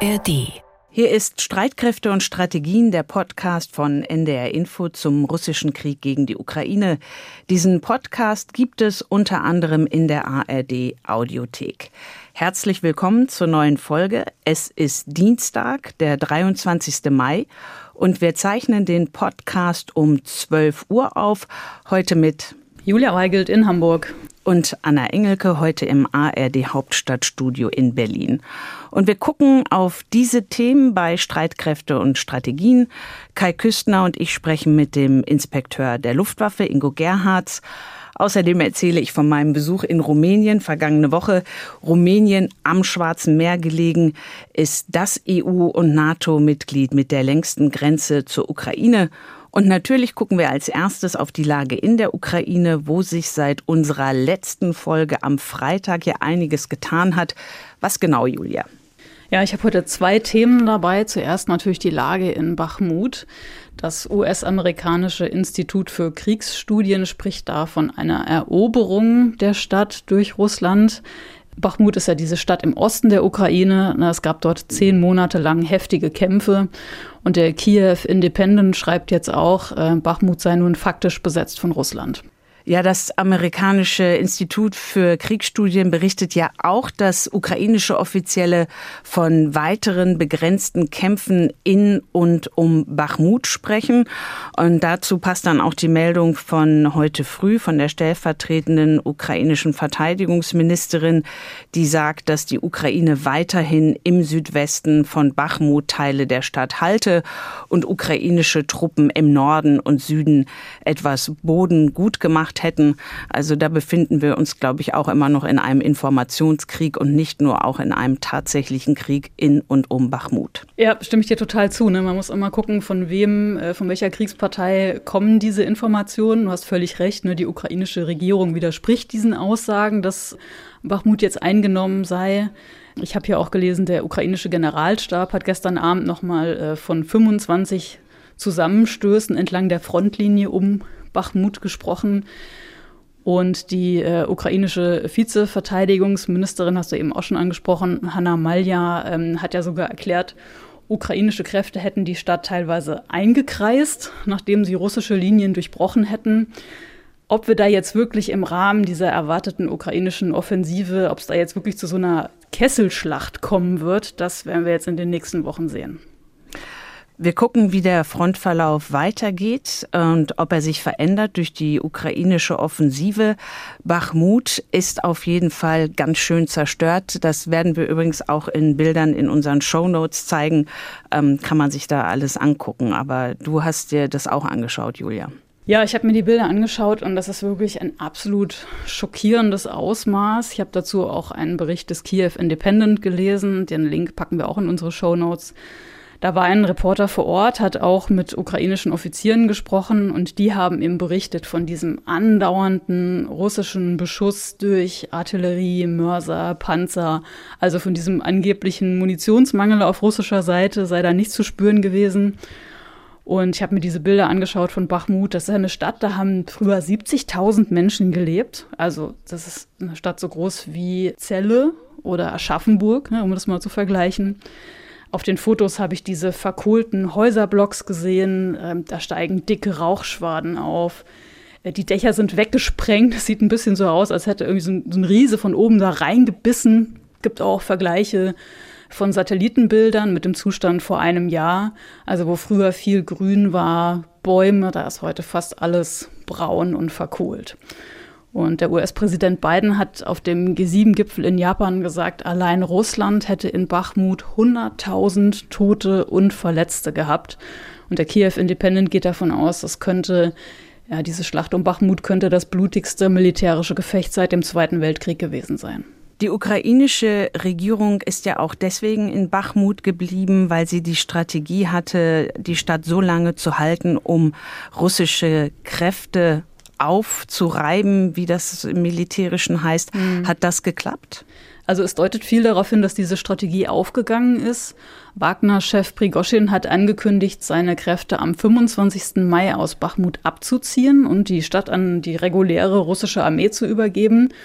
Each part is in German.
ARD. Hier ist Streitkräfte und Strategien, der Podcast von NDR Info zum russischen Krieg gegen die Ukraine. Diesen Podcast gibt es unter anderem in der ARD Audiothek. Herzlich willkommen zur neuen Folge. Es ist Dienstag, der 23. Mai und wir zeichnen den Podcast um 12 Uhr auf. Heute mit Julia Weigelt in Hamburg. Und Anna Engelke heute im ARD Hauptstadtstudio in Berlin. Und wir gucken auf diese Themen bei Streitkräfte und Strategien. Kai Küstner und ich sprechen mit dem Inspekteur der Luftwaffe, Ingo Gerhards. Außerdem erzähle ich von meinem Besuch in Rumänien vergangene Woche. Rumänien am Schwarzen Meer gelegen, ist das EU- und NATO-Mitglied mit der längsten Grenze zur Ukraine. Und natürlich gucken wir als erstes auf die Lage in der Ukraine, wo sich seit unserer letzten Folge am Freitag ja einiges getan hat. Was genau, Julia? Ja, ich habe heute zwei Themen dabei. Zuerst natürlich die Lage in Bachmut. Das US-amerikanische Institut für Kriegsstudien spricht da von einer Eroberung der Stadt durch Russland. Bachmut ist ja diese Stadt im Osten der Ukraine. Es gab dort 10 Monate lang heftige Kämpfe. Und der Kiew Independent schreibt jetzt auch, Bachmut sei nun faktisch besetzt von Russland. Ja, das amerikanische Institut für Kriegsstudien berichtet ja auch, dass ukrainische Offizielle von weiteren begrenzten Kämpfen in und um Bachmut sprechen. Und dazu passt dann auch die Meldung von heute früh von der stellvertretenden ukrainischen Verteidigungsministerin, die sagt, dass die Ukraine weiterhin im Südwesten von Bachmut Teile der Stadt halte und ukrainische Truppen im Norden und Süden etwas Boden gut gemacht hätten. Also da befinden wir uns, glaube ich, auch immer noch in einem Informationskrieg und nicht nur auch in einem tatsächlichen Krieg in und um Bachmut. Ja, stimme ich dir total zu. Ne? Man muss immer gucken, von welcher Kriegspartei kommen diese Informationen. Du hast völlig recht, ne? Die ukrainische Regierung widerspricht diesen Aussagen, dass Bachmut jetzt eingenommen sei. Ich habe hier auch gelesen, der ukrainische Generalstab hat gestern Abend nochmal von 25 Zusammenstößen entlang der Frontlinie um Bachmut gesprochen. Und die ukrainische Vizeverteidigungsministerin, hast du eben auch schon angesprochen, Hanna Malja, hat ja sogar erklärt, ukrainische Kräfte hätten die Stadt teilweise eingekreist, nachdem sie russische Linien durchbrochen hätten. Ob wir da jetzt wirklich im Rahmen dieser erwarteten ukrainischen Offensive, ob es da jetzt wirklich zu so einer Kesselschlacht kommen wird, das werden wir jetzt in den nächsten Wochen sehen. Wir gucken, wie der Frontverlauf weitergeht und ob er sich verändert durch die ukrainische Offensive. Bachmut ist auf jeden Fall ganz schön zerstört. Das werden wir übrigens auch in Bildern in unseren Shownotes zeigen. Kann man sich da alles angucken. Aber du hast dir das auch angeschaut, Julia. Ja, ich habe mir die Bilder angeschaut und das ist wirklich ein absolut schockierendes Ausmaß. Ich habe dazu auch einen Bericht des Kiew Independent gelesen. Den Link packen wir auch in unsere Shownotes. Da war ein Reporter vor Ort, hat auch mit ukrainischen Offizieren gesprochen und die haben eben berichtet von diesem andauernden russischen Beschuss durch Artillerie, Mörser, Panzer. Also von diesem angeblichen Munitionsmangel auf russischer Seite sei da nichts zu spüren gewesen. Und ich habe mir diese Bilder angeschaut von Bachmut. Das ist eine Stadt, da haben früher 70.000 Menschen gelebt. Also das ist eine Stadt so groß wie Celle oder Aschaffenburg, um das mal zu vergleichen. Auf den Fotos habe ich diese verkohlten Häuserblocks gesehen. Da steigen dicke Rauchschwaden auf. Die Dächer sind weggesprengt. Es sieht ein bisschen so aus, als hätte irgendwie so ein Riese von oben da reingebissen. Gibt auch Vergleiche von Satellitenbildern mit dem Zustand vor einem Jahr. Also wo früher viel Grün war, Bäume, da ist heute fast alles braun und verkohlt. Und der US-Präsident Biden hat auf dem G7-Gipfel in Japan gesagt, allein Russland hätte in Bachmut 100.000 Tote und Verletzte gehabt. Und der Kiew Independent geht davon aus, diese Schlacht um Bachmut könnte das blutigste militärische Gefecht seit dem Zweiten Weltkrieg gewesen sein. Die ukrainische Regierung ist ja auch deswegen in Bachmut geblieben, weil sie die Strategie hatte, die Stadt so lange zu halten, um russische Kräfte aufzureiben, wie das im Militärischen heißt. Hat das geklappt? Also es deutet viel darauf hin, dass diese Strategie aufgegangen ist. Wagner-Chef Prigoschin hat angekündigt, seine Kräfte am 25. Mai aus Bachmut abzuziehen und die Stadt an die reguläre russische Armee zu übergeben.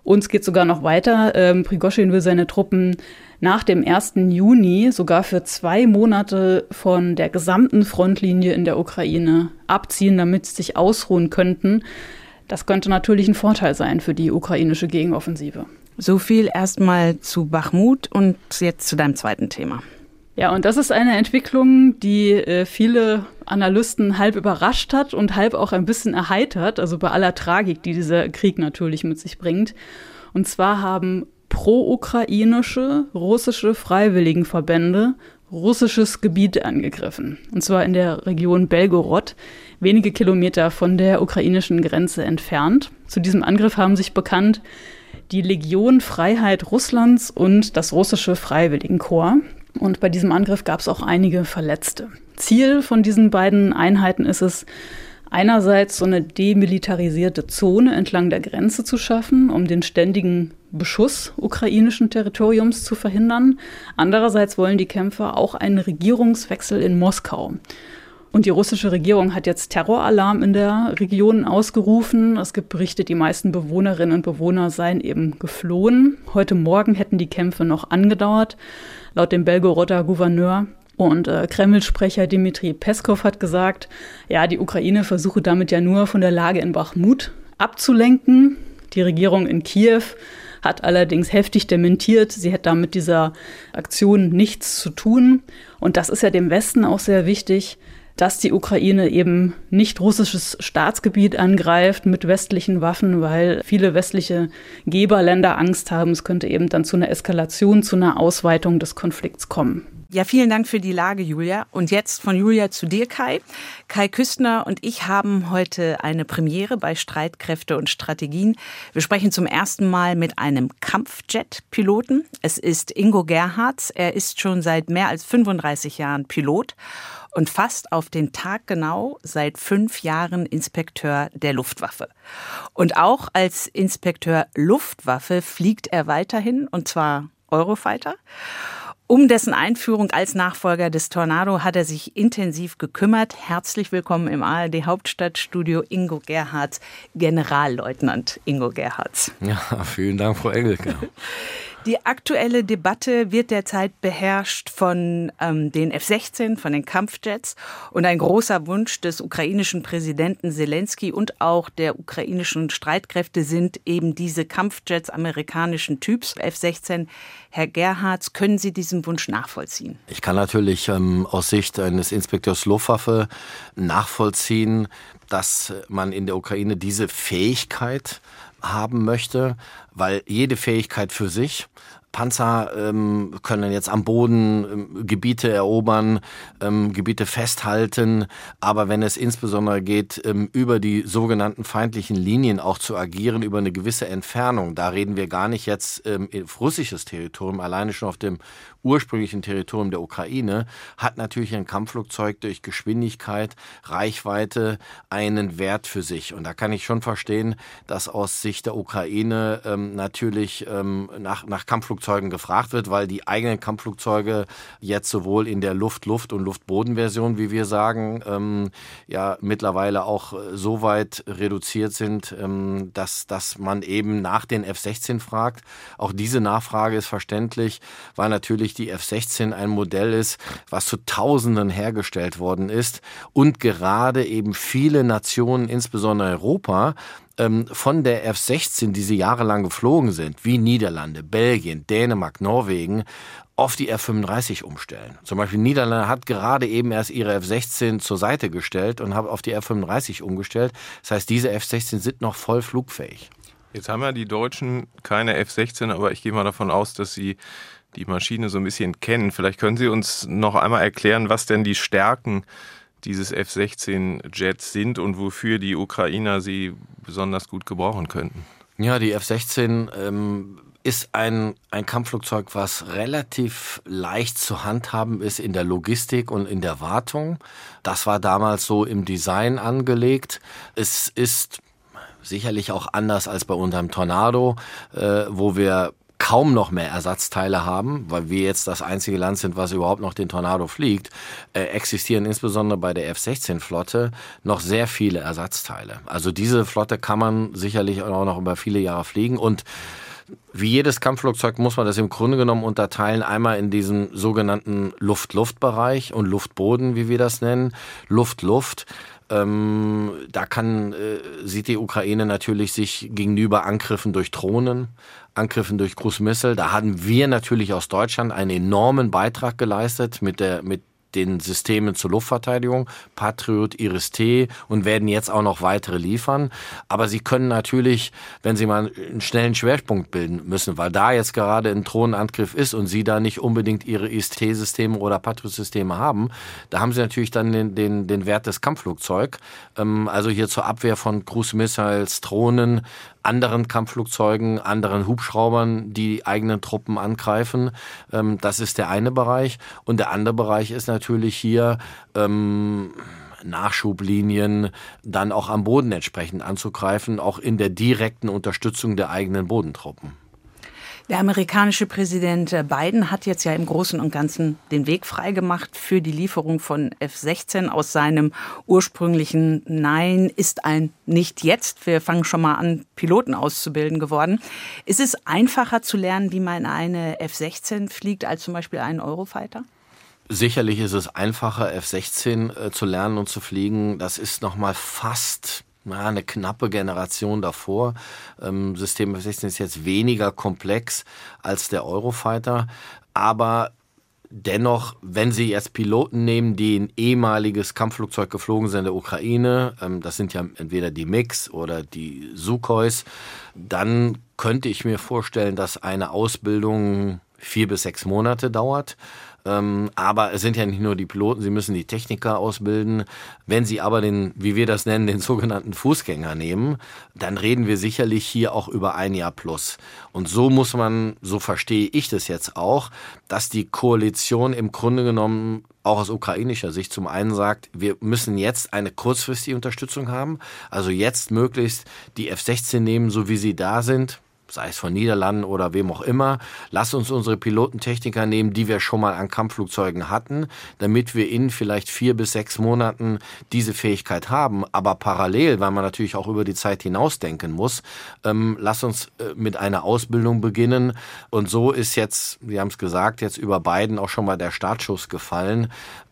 Und es geht sogar noch weiter. Prigoschin will seine Truppen nach dem 1. Juni sogar für 2 Monate von der gesamten Frontlinie in der Ukraine abziehen, damit sie sich ausruhen könnten. Das könnte natürlich ein Vorteil sein für die ukrainische Gegenoffensive. So viel erstmal zu Bachmut und jetzt zu deinem zweiten Thema. Ja, und das ist eine Entwicklung, die viele Analysten halb überrascht hat und halb auch ein bisschen erheitert, also bei aller Tragik, die dieser Krieg natürlich mit sich bringt. Und zwar haben pro-ukrainische russische Freiwilligenverbände russisches Gebiet angegriffen. Und zwar in der Region Belgorod, wenige Kilometer von der ukrainischen Grenze entfernt. Zu diesem Angriff haben sich bekannt die Legion Freiheit Russlands und das russische Freiwilligenkorps. Und bei diesem Angriff gab es auch einige Verletzte. Ziel von diesen beiden Einheiten ist es, einerseits so eine demilitarisierte Zone entlang der Grenze zu schaffen, um den ständigen Beschuss ukrainischen Territoriums zu verhindern. Andererseits wollen die Kämpfer auch einen Regierungswechsel in Moskau. Und die russische Regierung hat jetzt Terroralarm in der Region ausgerufen. Es gibt Berichte, die meisten Bewohnerinnen und Bewohner seien eben geflohen. Heute Morgen hätten die Kämpfe noch angedauert, laut dem Belgoroder Gouverneur. Und Kreml-Sprecher Dmitri Peskov hat gesagt, ja, die Ukraine versuche damit ja nur von der Lage in Bachmut abzulenken. Die Regierung in Kiew hat allerdings heftig dementiert, sie hätte da mit dieser Aktion nichts zu tun. Und das ist ja dem Westen auch sehr wichtig, dass die Ukraine eben nicht russisches Staatsgebiet angreift mit westlichen Waffen, weil viele westliche Geberländer Angst haben, es könnte eben dann zu einer Eskalation, zu einer Ausweitung des Konflikts kommen. Ja, vielen Dank für die Lage, Julia. Und jetzt von Julia zu dir, Kai. Kai Küstner und ich haben heute eine Premiere bei Streitkräfte und Strategien. Wir sprechen zum ersten Mal mit einem Kampfjet-Piloten. Es ist Ingo Gerhards. Er ist schon seit mehr als 35 Jahren Pilot und fast auf den Tag genau seit 5 Jahren Inspekteur der Luftwaffe. Und auch als Inspekteur Luftwaffe fliegt er weiterhin, und zwar Eurofighter. Um dessen Einführung als Nachfolger des Tornado hat er sich intensiv gekümmert. Herzlich willkommen im ARD Hauptstadtstudio Ingo Gerhards, Generalleutnant Ingo Gerhards. Ja, vielen Dank, Frau Engelke. Die aktuelle Debatte wird derzeit beherrscht von den F-16, von den Kampfjets. Und ein großer Wunsch des ukrainischen Präsidenten Zelensky und auch der ukrainischen Streitkräfte sind eben diese Kampfjets amerikanischen Typs, F-16. Herr Gerhards, können Sie diesen Wunsch nachvollziehen? Ich kann natürlich aus Sicht eines Inspekteurs Luftwaffe nachvollziehen, dass man in der Ukraine diese Fähigkeit haben möchte, weil jede Fähigkeit für sich, Panzer können jetzt am Boden Gebiete erobern, Gebiete festhalten, aber wenn es insbesondere geht, über die sogenannten feindlichen Linien auch zu agieren, über eine gewisse Entfernung, da reden wir gar nicht jetzt russisches Territorium, alleine schon auf dem ursprünglichen Territorium der Ukraine, hat natürlich ein Kampfflugzeug durch Geschwindigkeit, Reichweite einen Wert für sich. Und da kann ich schon verstehen, dass aus Sicht der Ukraine natürlich nach Kampfflugzeugen gefragt wird, weil die eigenen Kampfflugzeuge jetzt sowohl in der Luft-Luft- und Luft-Boden-Version, wie wir sagen, ja mittlerweile auch so weit reduziert sind, dass man eben nach den F-16 fragt. Auch diese Nachfrage ist verständlich, weil natürlich die F-16 ein Modell ist, was zu Tausenden hergestellt worden ist und gerade eben viele Nationen, insbesondere Europa, von der F-16, die sie jahrelang geflogen sind, wie Niederlande, Belgien, Dänemark, Norwegen, auf die F-35 umstellen. Zum Beispiel Niederlande hat gerade eben erst ihre F-16 zur Seite gestellt und hat auf die F-35 umgestellt. Das heißt, diese F-16 sind noch voll flugfähig. Jetzt haben ja die Deutschen keine F-16, aber ich gehe mal davon aus, dass sie die Maschine so ein bisschen kennen. Vielleicht können Sie uns noch einmal erklären, was denn die Stärken dieses F-16-Jets sind und wofür die Ukrainer sie besonders gut gebrauchen könnten. Ja, die F-16 ist ein Kampfflugzeug, was relativ leicht zu handhaben ist in der Logistik und in der Wartung. Das war damals so im Design angelegt. Es ist sicherlich auch anders als bei unserem Tornado, wo wir kaum noch mehr Ersatzteile haben, weil wir jetzt das einzige Land sind, was überhaupt noch den Tornado fliegt, existieren insbesondere bei der F-16-Flotte noch sehr viele Ersatzteile. Also diese Flotte kann man sicherlich auch noch über viele Jahre fliegen und wie jedes Kampfflugzeug muss man das im Grunde genommen unterteilen, einmal in diesem sogenannten Luft-Luft-Bereich und Luft-Boden, wie wir das nennen. Luft-Luft. Da sieht die Ukraine natürlich sich gegenüber Angriffen durch Drohnen, Angriffen durch Cruise Missile. Da haben wir natürlich aus Deutschland einen enormen Beitrag geleistet mit den Systemen zur Luftverteidigung, Patriot, Iris-T und werden jetzt auch noch weitere liefern. Aber sie können natürlich, wenn sie mal einen schnellen Schwerpunkt bilden müssen, weil da jetzt gerade ein Drohnenangriff ist und sie da nicht unbedingt ihre Iris-T-Systeme oder Patriot-Systeme haben, da haben sie natürlich dann den Wert des Kampfflugzeugs. Also hier zur Abwehr von Cruise-Missiles, Drohnen, anderen Kampfflugzeugen, anderen Hubschraubern, die eigenen Truppen angreifen. Das ist der eine Bereich. Und der andere Bereich ist natürlich hier Nachschublinien dann auch am Boden entsprechend anzugreifen, auch in der direkten Unterstützung der eigenen Bodentruppen. Der amerikanische Präsident Biden hat jetzt ja im Großen und Ganzen den Weg freigemacht für die Lieferung von F-16 aus seinem ursprünglichen Nein ist ein Nicht jetzt. Wir fangen schon mal an, Piloten auszubilden geworden. Ist es einfacher zu lernen, wie man eine F-16 fliegt, als zum Beispiel einen Eurofighter? Sicherlich ist es einfacher, F-16 zu lernen und zu fliegen. Das ist noch mal fast eine knappe Generation davor. System F-16 ist jetzt weniger komplex als der Eurofighter, aber dennoch, wenn Sie jetzt Piloten nehmen, die ein ehemaliges Kampfflugzeug geflogen sind in der Ukraine, das sind ja entweder die MiGs oder die Sukhois, dann könnte ich mir vorstellen, dass eine Ausbildung 4 bis 6 Monate dauert. Aber es sind ja nicht nur die Piloten, sie müssen die Techniker ausbilden. Wenn Sie aber wie wir das nennen, den sogenannten Fußgänger nehmen, dann reden wir sicherlich hier auch über 1 Jahr plus. Und so muss man, so verstehe ich das jetzt auch, dass die Koalition im Grunde genommen auch aus ukrainischer Sicht zum einen sagt, wir müssen jetzt eine kurzfristige Unterstützung haben, also jetzt möglichst die F-16 nehmen, so wie sie da sind, sei es von Niederlanden oder wem auch immer. Lass uns unsere Pilotentechniker nehmen, die wir schon mal an Kampfflugzeugen hatten, damit wir in vielleicht 4 bis 6 Monaten diese Fähigkeit haben. Aber parallel, weil man natürlich auch über die Zeit hinausdenken muss, lass uns mit einer Ausbildung beginnen. Und so ist jetzt, Sie haben es gesagt, jetzt über Biden auch schon mal der Startschuss gefallen.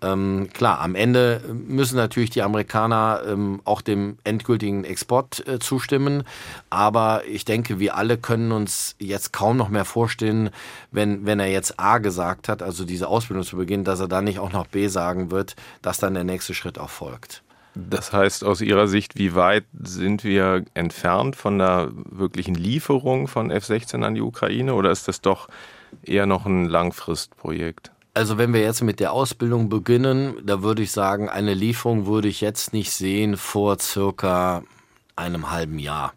Klar, am Ende müssen natürlich die Amerikaner auch dem endgültigen Export zustimmen. Aber ich denke, wir alle können uns jetzt kaum noch mehr vorstellen, wenn er jetzt A gesagt hat, also diese Ausbildung zu beginnen, dass er dann nicht auch noch B sagen wird, dass dann der nächste Schritt auch folgt. Das heißt, aus Ihrer Sicht, wie weit sind wir entfernt von der wirklichen Lieferung von F-16 an die Ukraine oder ist das doch eher noch ein Langfristprojekt? Also wenn wir jetzt mit der Ausbildung beginnen, da würde ich sagen, eine Lieferung würde ich jetzt nicht sehen vor circa einem halben Jahr.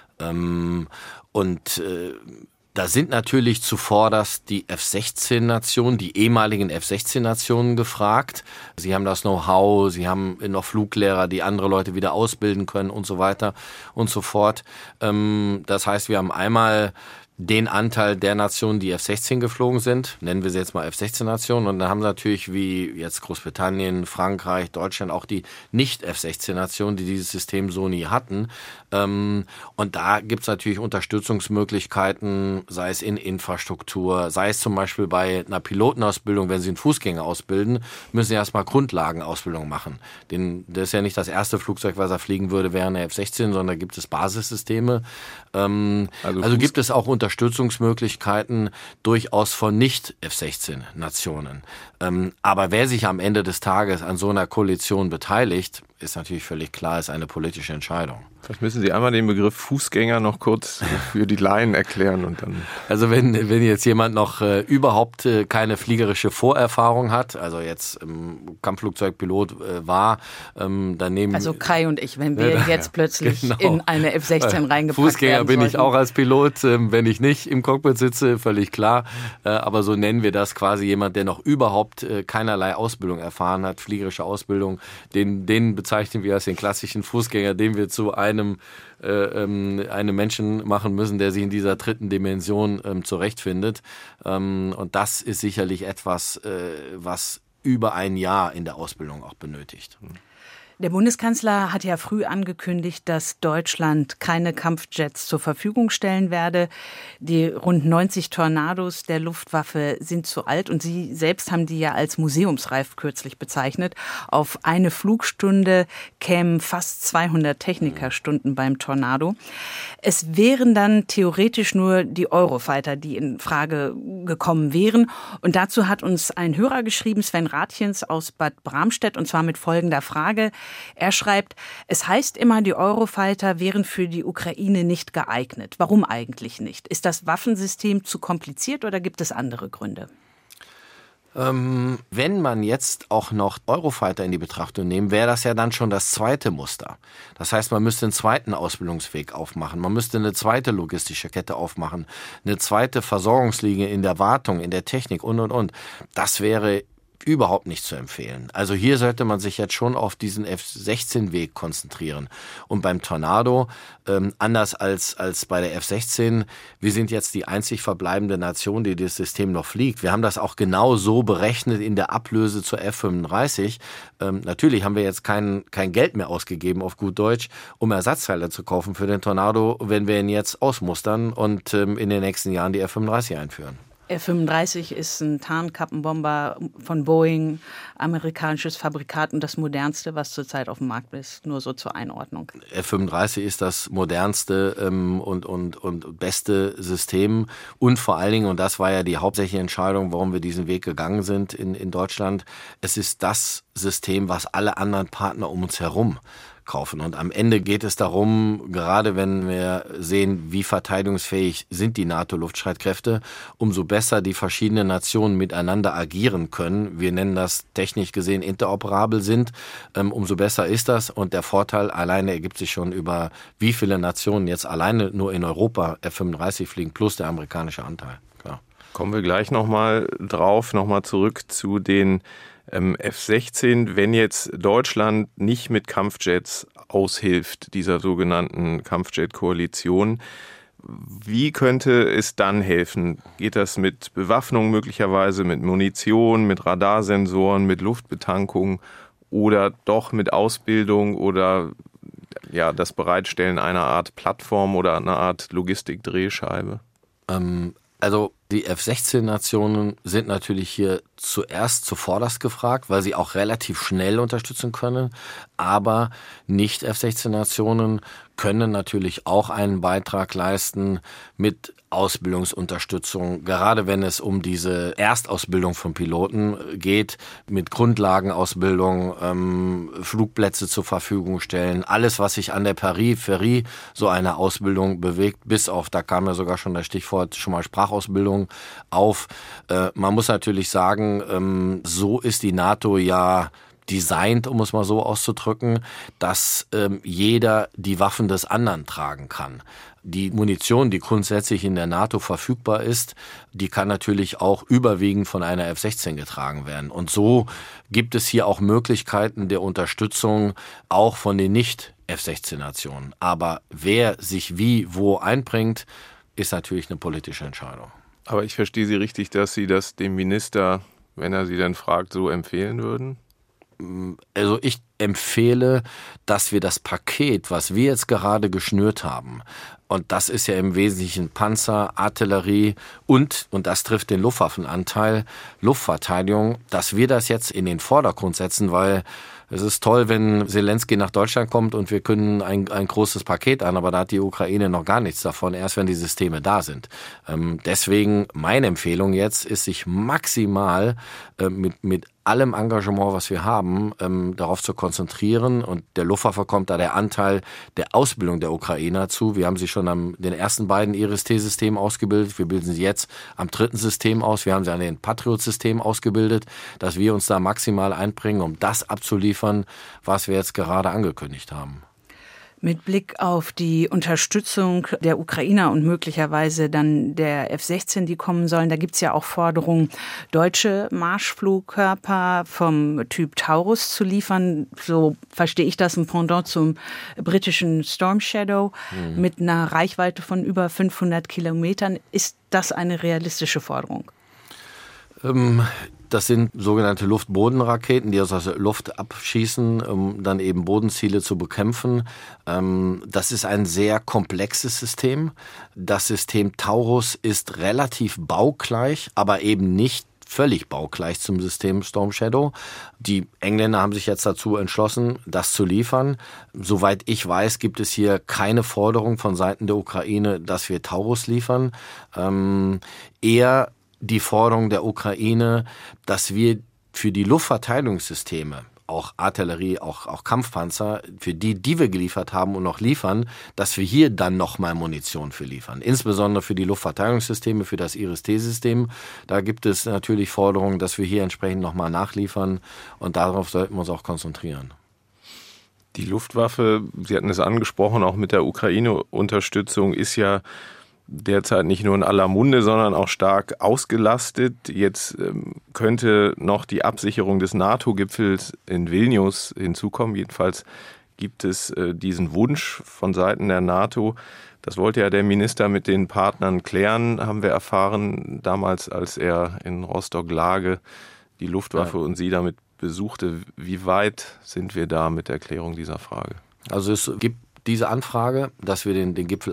Da sind natürlich zuvorderst die F-16-Nationen, die ehemaligen F-16-Nationen gefragt. Sie haben das Know-how, sie haben noch Fluglehrer, die andere Leute wieder ausbilden können und so weiter und so fort. Das heißt, wir haben einmal den Anteil der Nationen, die F-16 geflogen sind, nennen wir sie jetzt mal F-16-Nationen. Und dann haben sie natürlich wie jetzt Großbritannien, Frankreich, Deutschland auch die Nicht-F-16-Nationen, die dieses System so nie hatten. Und da gibt's natürlich Unterstützungsmöglichkeiten, sei es in Infrastruktur, sei es zum Beispiel bei einer Pilotenausbildung, wenn sie einen Fußgänger ausbilden, müssen sie erstmal Grundlagenausbildung machen. Das ist ja nicht das erste Flugzeug, was er fliegen würde, wäre eine F-16, sondern da gibt es Basissysteme. Also gibt es auch Unterstützungsmöglichkeiten durchaus von Nicht-F-16-Nationen. Aber wer sich am Ende des Tages an so einer Koalition beteiligt, ist natürlich völlig klar, ist eine politische Entscheidung. Vielleicht müssen Sie einmal den Begriff Fußgänger noch kurz für die Laien erklären und dann. Also wenn jetzt jemand noch überhaupt keine fliegerische Vorerfahrung hat, also jetzt Kampfflugzeugpilot war, dann nehmen. Also Kai und ich, wenn wir jetzt plötzlich in eine F-16 reingepackt Fußgänger werden bin sollten. Ich auch als Pilot, wenn ich nicht im Cockpit sitze, völlig klar. Aber so nennen wir das quasi jemand, der noch überhaupt keinerlei Ausbildung erfahren hat, fliegerische Ausbildung, den bezeichnen wir als den klassischen Fußgänger, den wir zu einem Menschen machen müssen, der sich in dieser dritten Dimension zurechtfindet. Und das ist sicherlich etwas, was über ein Jahr in der Ausbildung auch benötigt. Der Bundeskanzler hat ja früh angekündigt, dass Deutschland keine Kampfjets zur Verfügung stellen werde. Die rund 90 Tornados der Luftwaffe sind zu alt und Sie selbst haben die ja als museumsreif kürzlich bezeichnet. Auf eine Flugstunde kämen fast 200 Technikerstunden beim Tornado. Es wären dann theoretisch nur die Eurofighter, die in Frage gekommen wären. Und dazu hat uns ein Hörer geschrieben, Sven Rathjens aus Bad Bramstedt, und zwar mit folgender Frage. Er schreibt, es heißt immer, die Eurofighter wären für die Ukraine nicht geeignet. Warum eigentlich nicht? Ist das Waffensystem zu kompliziert oder gibt es andere Gründe? Wenn man jetzt auch noch Eurofighter in die Betrachtung nehmen, wäre das ja dann schon das zweite Muster. Das heißt, man müsste einen zweiten Ausbildungsweg aufmachen, man müsste eine zweite logistische Kette aufmachen, eine zweite Versorgungslinie in der Wartung, in der Technik und. Das wäre überhaupt nicht zu empfehlen. Also hier sollte man sich jetzt schon auf diesen F-16-Weg konzentrieren. Und beim Tornado, anders als bei der F-16, wir sind jetzt die einzig verbleibende Nation, die das System noch fliegt. Wir haben das auch genau so berechnet in der Ablöse zur F-35. Natürlich haben wir jetzt kein Geld mehr ausgegeben, auf gut Deutsch, um Ersatzteile zu kaufen für den Tornado, wenn wir ihn jetzt ausmustern und in den nächsten Jahren die F-35 einführen. F-35 ist ein Tarnkappenbomber von Boeing, amerikanisches Fabrikat und das modernste, was zurzeit auf dem Markt ist. Nur so zur Einordnung. F-35 ist das modernste und beste System und vor allen Dingen, und das war ja die hauptsächliche Entscheidung, warum wir diesen Weg gegangen sind in Deutschland, es ist das System, was alle anderen Partner um uns herum kaufen. Und am Ende geht es darum, gerade wenn wir sehen, wie verteidigungsfähig sind die NATO-Luftstreitkräfte, umso besser die verschiedenen Nationen miteinander agieren können. Wir nennen das technisch gesehen interoperabel sind, umso besser ist das. Und der Vorteil alleine ergibt sich schon über wie viele Nationen jetzt alleine nur in Europa F-35 fliegen, plus der amerikanische Anteil. Klar. Kommen wir gleich nochmal drauf, nochmal zurück zu den F-16, wenn jetzt Deutschland nicht mit Kampfjets aushilft, dieser sogenannten Kampfjet-Koalition, wie könnte es dann helfen? Geht das mit Bewaffnung möglicherweise, mit Munition, mit Radarsensoren, mit Luftbetankung oder doch mit Ausbildung oder ja, das Bereitstellen einer Art Plattform oder einer Art Logistikdrehscheibe? Also die F-16-Nationen sind natürlich hier zuvorderst gefragt, weil sie auch relativ schnell unterstützen können. Aber nicht F-16-Nationen können natürlich auch einen Beitrag leisten mit Ausbildungsunterstützung, gerade wenn es um diese Erstausbildung von Piloten geht, mit Grundlagenausbildung, Flugplätze zur Verfügung stellen, alles, was sich an der Peripherie so einer Ausbildung bewegt, bis auf, da kam ja sogar schon das Stichwort, schon mal Sprachausbildung auf. Man muss natürlich sagen, so ist die NATO ja designt, um es mal so auszudrücken, dass jeder die Waffen des anderen tragen kann. Die Munition, die grundsätzlich in der NATO verfügbar ist, die kann natürlich auch überwiegend von einer F-16 getragen werden. Und so gibt es hier auch Möglichkeiten der Unterstützung auch von den Nicht-F-16-Nationen. Aber wer sich wie, wo einbringt, ist natürlich eine politische Entscheidung. Aber ich verstehe Sie richtig, dass Sie das dem Minister, wenn er Sie dann fragt, so empfehlen würden? Also ich empfehle, dass wir das Paket, was wir jetzt gerade geschnürt haben, und das ist ja im Wesentlichen Panzer, Artillerie und das trifft den Luftwaffenanteil, Luftverteidigung, dass wir das jetzt in den Vordergrund setzen, weil es ist toll, wenn Zelensky nach Deutschland kommt und wir können ein großes Paket an, aber da hat die Ukraine noch gar nichts davon, erst wenn die Systeme da sind. Deswegen meine Empfehlung jetzt ist, sich maximal mit allem Engagement, was wir haben, darauf zu konzentrieren. Und der Luftwaffe kommt da der Anteil der Ausbildung der Ukrainer zu. Wir haben sie schon an den ersten beiden IRIS-T-Systemen ausgebildet. Wir bilden sie jetzt am dritten System aus. Wir haben sie an den Patriot-System ausgebildet, dass wir uns da maximal einbringen, um das abzuliefern, was wir jetzt gerade angekündigt haben. Mit Blick auf die Unterstützung der Ukrainer und möglicherweise dann der F-16, die kommen sollen, da gibt es ja auch Forderungen, deutsche Marschflugkörper vom Typ Taurus zu liefern. So verstehe ich das, ein Pendant zum britischen Storm Shadow mit einer Reichweite von über 500 Kilometern. Ist das eine realistische Forderung? Das sind sogenannte Luft-Boden-Raketen, die aus der Luft abschießen, um dann eben Bodenziele zu bekämpfen. Das ist ein sehr komplexes System. Das System Taurus ist relativ baugleich, aber eben nicht völlig baugleich zum System Storm Shadow. Die Engländer haben sich jetzt dazu entschlossen, das zu liefern. Soweit ich weiß, gibt es hier keine Forderung von Seiten der Ukraine, dass wir Taurus liefern. Eher die Forderung der Ukraine, dass wir für die Luftverteidigungssysteme, auch Artillerie, auch Kampfpanzer, für die wir geliefert haben und noch liefern, dass wir hier dann nochmal Munition für liefern. Insbesondere für die Luftverteidigungssysteme, für das IRIS-T-System. Da gibt es natürlich Forderungen, dass wir hier entsprechend nochmal nachliefern und darauf sollten wir uns auch konzentrieren. Die Luftwaffe, Sie hatten es angesprochen, auch mit der Ukraine-Unterstützung ist ja derzeit nicht nur in aller Munde, sondern auch stark ausgelastet. Jetzt könnte noch die Absicherung des NATO-Gipfels in Vilnius hinzukommen. Jedenfalls gibt es diesen Wunsch von Seiten der NATO. Das wollte ja der Minister mit den Partnern klären, haben wir erfahren, damals, als er in Rostock-Lage die Luftwaffe und Sie damit besuchte. Wie weit sind wir da mit der Klärung dieser Frage? Also es gibt diese Anfrage, dass wir den Gipfel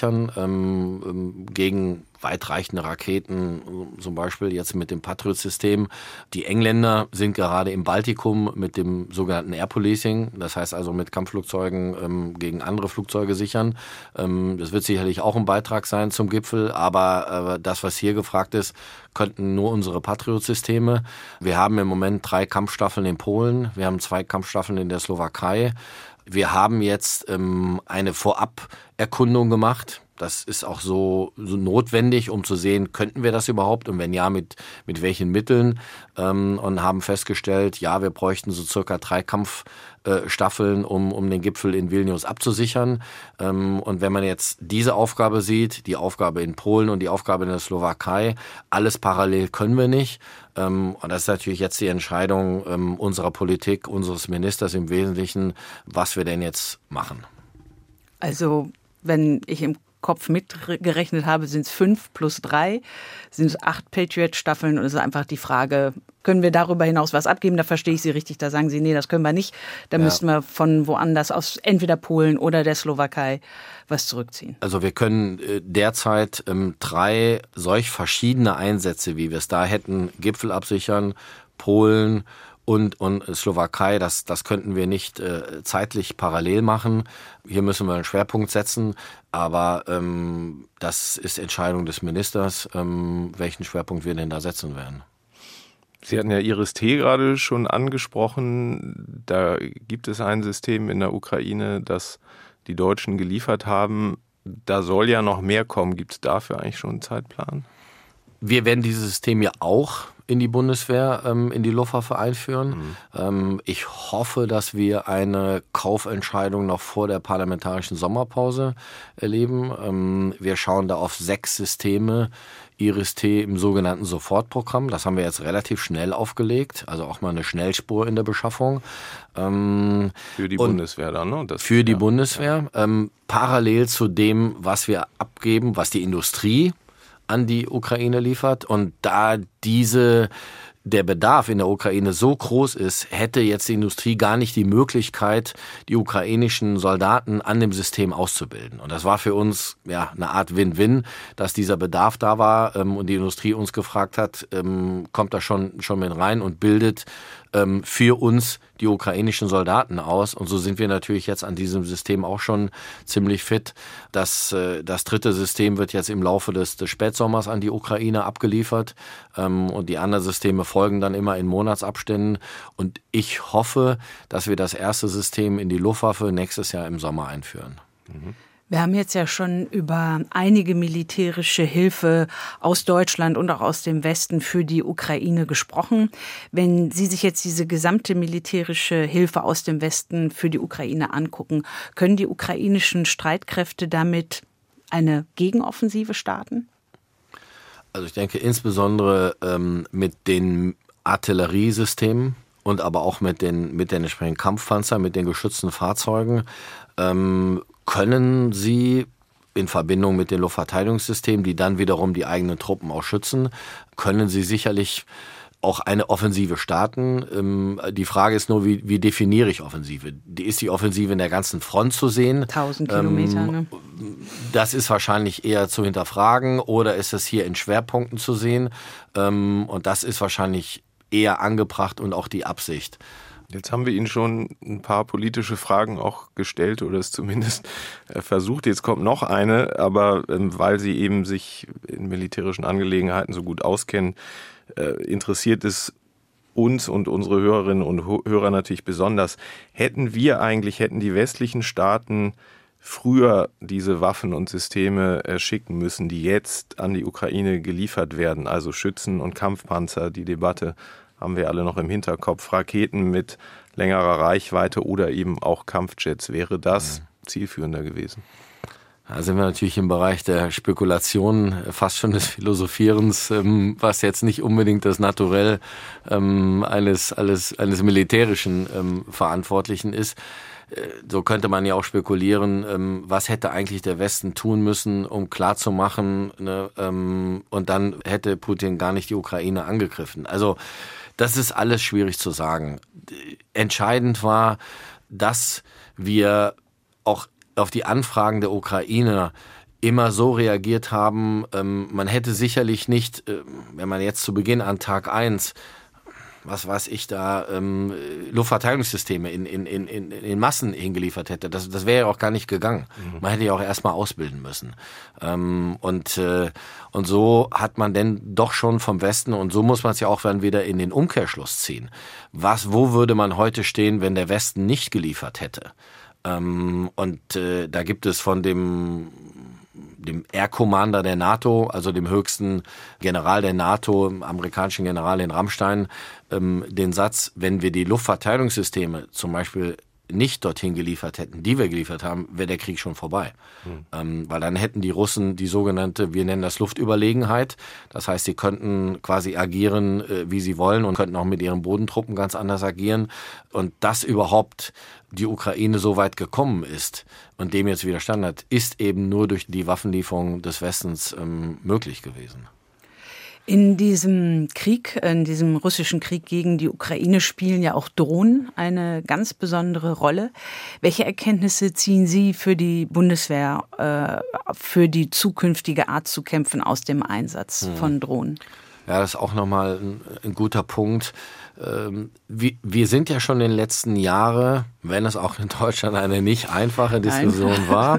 absichern gegen weitreichende Raketen, zum Beispiel jetzt mit dem Patriot-System. Die Engländer sind gerade im Baltikum mit dem sogenannten Air Policing, das heißt also mit Kampfflugzeugen gegen andere Flugzeuge sichern. Das wird sicherlich auch ein Beitrag sein zum Gipfel, aber das, was hier gefragt ist, könnten nur unsere Patriot-Systeme. Wir haben im Moment 3 Kampfstaffeln in Polen, wir haben 2 Kampfstaffeln in der Slowakei. Wir haben jetzt eine Voraberkundung gemacht. Das ist auch so notwendig, um zu sehen, könnten wir das überhaupt und wenn ja, mit welchen Mitteln, und haben festgestellt, ja, wir bräuchten so circa 3 Kampfstaffeln, um den Gipfel in Vilnius abzusichern. Und wenn man jetzt diese Aufgabe sieht, die Aufgabe in Polen und die Aufgabe in der Slowakei, alles parallel können wir nicht. Und das ist natürlich jetzt die Entscheidung unserer Politik, unseres Ministers im Wesentlichen, was wir denn jetzt machen. Also, wenn ich im Kopf mitgerechnet habe, sind es 5 plus 3, sind es 8 Patriot-Staffeln und es ist einfach die Frage, können wir darüber hinaus was abgeben? Da verstehe ich Sie richtig, da sagen Sie, nee, das können wir nicht. Da müssten wir von woanders aus, entweder Polen oder der Slowakei, was zurückziehen. Also wir können derzeit 3 solch verschiedene Einsätze, wie wir es da hätten, Gipfel absichern, Polen und Slowakei, das könnten wir nicht zeitlich parallel machen. Hier müssen wir einen Schwerpunkt setzen, aber das ist Entscheidung des Ministers, welchen Schwerpunkt wir denn da setzen werden. Sie hatten ja IRIS-T gerade schon angesprochen. Da gibt es ein System in der Ukraine, das die Deutschen geliefert haben. Da soll ja noch mehr kommen. Gibt es dafür eigentlich schon einen Zeitplan? Wir werden dieses System ja auch in die Bundeswehr, in die Luftwaffe einführen. Ich hoffe, dass wir eine Kaufentscheidung noch vor der parlamentarischen Sommerpause erleben. Wir schauen da auf 6 Systeme IRIS-T im sogenannten Sofortprogramm. Das haben wir jetzt relativ schnell aufgelegt, also auch mal eine Schnellspur in der Beschaffung. Für die Bundeswehr dann, ne? Für die Bundeswehr. Parallel zu dem, was wir abgeben, was die Industrie an die Ukraine liefert. Und da der Bedarf in der Ukraine so groß ist, hätte jetzt die Industrie gar nicht die Möglichkeit, die ukrainischen Soldaten an dem System auszubilden. Und das war für uns ja eine Art Win-Win, dass dieser Bedarf da war und die Industrie uns gefragt hat, kommt da schon mit rein und bildet für uns die ukrainischen Soldaten aus. Und so sind wir natürlich jetzt an diesem System auch schon ziemlich fit. Das 3. System wird jetzt im Laufe des Spätsommers an die Ukraine abgeliefert. Und die anderen Systeme folgen dann immer in Monatsabständen. Und ich hoffe, dass wir das erste System in die Luftwaffe nächstes Jahr im Sommer einführen. Wir haben jetzt ja schon über einige militärische Hilfe aus Deutschland und auch aus dem Westen für die Ukraine gesprochen. Wenn Sie sich jetzt diese gesamte militärische Hilfe aus dem Westen für die Ukraine angucken, können die ukrainischen Streitkräfte damit eine Gegenoffensive starten? Also ich denke insbesondere mit den Artilleriesystemen und aber auch mit den entsprechenden Kampfpanzern, mit den geschützten Fahrzeugen, können sie in Verbindung mit den Luftverteidigungssystemen, die dann wiederum die eigenen Truppen auch schützen, können sie sicherlich auch eine Offensive starten. Die Frage ist nur, wie definiere ich Offensive? Ist die Offensive in der ganzen Front zu sehen? 1000 Kilometer, ne? Das ist wahrscheinlich eher zu hinterfragen. Oder ist es hier in Schwerpunkten zu sehen? Und das ist wahrscheinlich eher angebracht und auch die Absicht. Jetzt haben wir Ihnen schon ein paar politische Fragen auch gestellt oder es zumindest versucht. Jetzt kommt noch eine, aber weil Sie eben sich in militärischen Angelegenheiten so gut auskennen, interessiert es uns und unsere Hörerinnen und Hörer natürlich besonders. Hätten die westlichen Staaten früher diese Waffen und Systeme schicken müssen, die jetzt an die Ukraine geliefert werden, also Schützen und Kampfpanzer, die Debatte haben wir alle noch im Hinterkopf, Raketen mit längerer Reichweite oder eben auch Kampfjets, wäre das zielführender gewesen? Da sind wir natürlich im Bereich der Spekulation, fast schon des Philosophierens, was jetzt nicht unbedingt das Naturell eines militärischen Verantwortlichen ist. So könnte man ja auch spekulieren, was hätte eigentlich der Westen tun müssen, um klarzumachen, ne, und dann hätte Putin gar nicht die Ukraine angegriffen. Also das ist alles schwierig zu sagen. Entscheidend war, dass wir auch auf die Anfragen der Ukrainer immer so reagiert haben. Man hätte sicherlich nicht, wenn man jetzt zu Beginn an Tag 1, was weiß ich da, Luftverteidigungssysteme in Massen hingeliefert hätte. Das wäre ja auch gar nicht gegangen. Man hätte ja auch erstmal ausbilden müssen. Und so hat man denn doch schon vom Westen, und so muss man es ja auch dann wieder in den Umkehrschluss ziehen. Wo würde man heute stehen, wenn der Westen nicht geliefert hätte? Da gibt es von dem Air Commander der NATO, also dem höchsten General der NATO, amerikanischen General in Rammstein, den Satz, wenn wir die Luftverteidigungssysteme zum Beispiel nicht dorthin geliefert hätten, die wir geliefert haben, wäre der Krieg schon vorbei. Weil dann hätten die Russen die sogenannte, wir nennen das Luftüberlegenheit. Das heißt, sie könnten quasi agieren, wie sie wollen und könnten auch mit ihren Bodentruppen ganz anders agieren. Und dass überhaupt die Ukraine so weit gekommen ist und dem jetzt widerstanden hat, ist eben nur durch die Waffenlieferung des Westens möglich gewesen. In diesem Krieg, in diesem russischen Krieg gegen die Ukraine spielen ja auch Drohnen eine ganz besondere Rolle. Welche Erkenntnisse ziehen Sie für die Bundeswehr, für die zukünftige Art zu kämpfen aus dem Einsatz von Drohnen? Ja, das ist auch nochmal ein guter Punkt. Wir sind ja schon in den letzten Jahren, wenn es auch in Deutschland eine nicht einfache Diskussion war,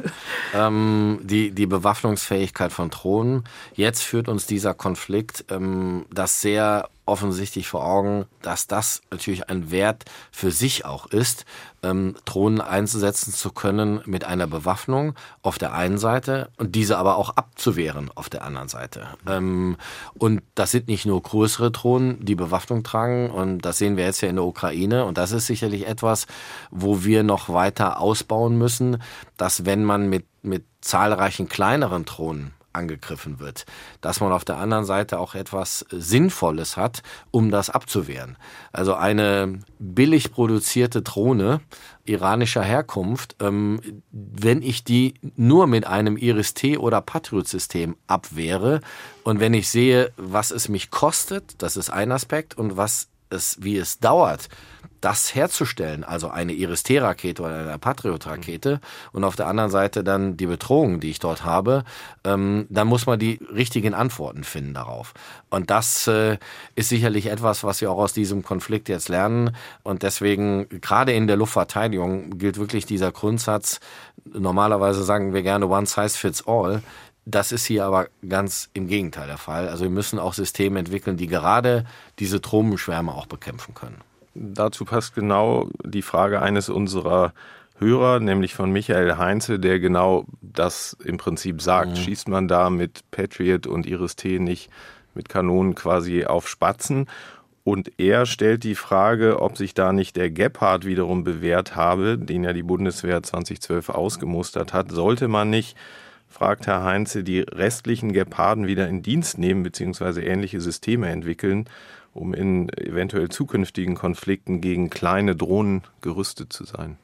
die Bewaffnungsfähigkeit von Drohnen. Jetzt führt uns dieser Konflikt das sehr offensichtlich vor Augen, dass das natürlich ein Wert für sich auch ist, Drohnen einzusetzen zu können mit einer Bewaffnung auf der einen Seite und diese aber auch abzuwehren auf der anderen Seite. Und das sind nicht nur größere Drohnen, die Bewaffnung tragen, und das sehen wir jetzt ja in der Ukraine, und das ist sicherlich etwas, wo wir noch weiter ausbauen müssen, dass wenn man mit zahlreichen kleineren Drohnen angegriffen wird, dass man auf der anderen Seite auch etwas Sinnvolles hat, um das abzuwehren. Also eine billig produzierte Drohne iranischer Herkunft, wenn ich die nur mit einem Iris-T oder Patriot-System abwehre und wenn ich sehe, was es mich kostet, das ist ein Aspekt, und wie es dauert, das herzustellen, also eine Iris-T-Rakete oder eine Patriot-Rakete, und auf der anderen Seite dann die Bedrohung, die ich dort habe, dann muss man die richtigen Antworten finden darauf. Und das ist sicherlich etwas, was wir auch aus diesem Konflikt jetzt lernen. Und deswegen, gerade in der Luftverteidigung, gilt wirklich dieser Grundsatz, normalerweise sagen wir gerne one size fits all. Das ist hier aber ganz im Gegenteil der Fall. Also wir müssen auch Systeme entwickeln, die gerade diese Drohnenschwärme auch bekämpfen können. Dazu passt genau die Frage eines unserer Hörer, nämlich von Michael Heinze, der genau das im Prinzip sagt. Schießt man da mit Patriot und Iris-T nicht mit Kanonen quasi auf Spatzen? Und er stellt die Frage, ob sich da nicht der Gepard wiederum bewährt habe, den ja die Bundeswehr 2012 ausgemustert hat. Sollte man nicht, fragt Herr Heinze, die restlichen Geparden wieder in Dienst nehmen bzw. ähnliche Systeme entwickeln, um in eventuell zukünftigen Konflikten gegen kleine Drohnen gerüstet zu sein?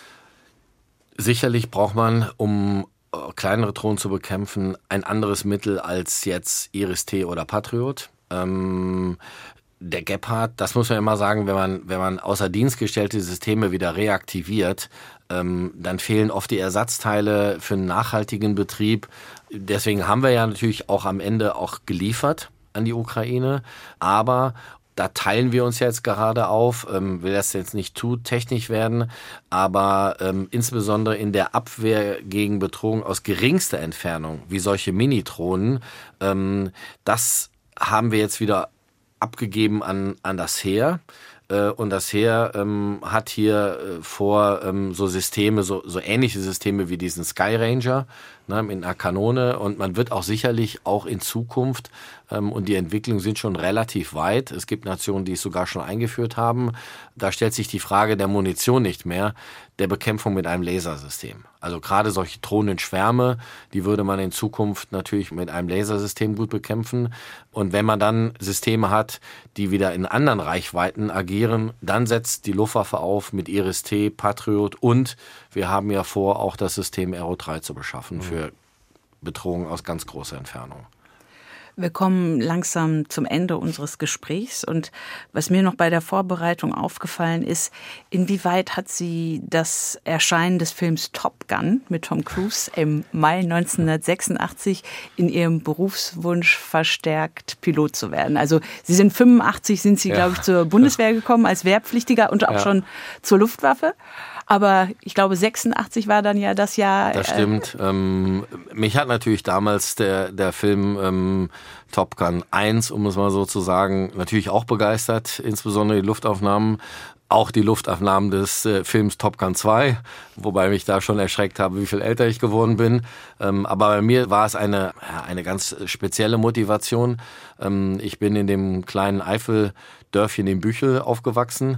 Sicherlich braucht man, um kleinere Drohnen zu bekämpfen, ein anderes Mittel als jetzt Iris-T oder Patriot. Der Gepard, das muss man immer sagen, wenn man außer Dienst gestellte Systeme wieder reaktiviert, dann fehlen oft die Ersatzteile für einen nachhaltigen Betrieb. Deswegen haben wir ja natürlich auch am Ende auch geliefert an die Ukraine, aber da teilen wir uns jetzt gerade auf, will das jetzt nicht zu technisch werden, aber insbesondere in der Abwehr gegen Bedrohung aus geringster Entfernung, wie solche Mini-Drohnen, das haben wir jetzt wieder abgegeben an das Heer. Und das Heer hat hier vor so Systeme, so ähnliche Systeme wie diesen Sky Ranger, ne, mit einer Kanone. Und man wird auch sicherlich auch in Zukunft, und die Entwicklungen sind schon relativ weit, es gibt Nationen, die es sogar schon eingeführt haben, da stellt sich die Frage der Munition nicht mehr, der Bekämpfung mit einem Lasersystem. Also gerade solche Drohnenschwärme, die würde man in Zukunft natürlich mit einem Lasersystem gut bekämpfen. Und wenn man dann Systeme hat, die wieder in anderen Reichweiten agieren, dann setzt die Luftwaffe auf mit Iris-T, Patriot und wir haben ja vor, auch das System Arrow 3 zu beschaffen für Bedrohungen aus ganz großer Entfernung. Wir kommen langsam zum Ende unseres Gesprächs und was mir noch bei der Vorbereitung aufgefallen ist, inwieweit hat Sie das Erscheinen des Films Top Gun mit Tom Cruise im Mai 1986 in Ihrem Berufswunsch verstärkt, Pilot zu werden? Also Sie sind 85, sind Sie, glaube ich, zur Bundeswehr gekommen als Wehrpflichtiger und auch schon zur Luftwaffe. Aber ich glaube, 86 war dann ja das Jahr. Das stimmt. Mich hat natürlich damals der Film Top Gun 1, um es mal so zu sagen, natürlich auch begeistert. Insbesondere die Luftaufnahmen. Auch die Luftaufnahmen des Films Top Gun 2, wobei mich da schon erschreckt habe, wie viel älter ich geworden bin. Aber bei mir war es eine ganz spezielle Motivation. Ich bin in dem kleinen Eifeldörfchen in Büchel aufgewachsen,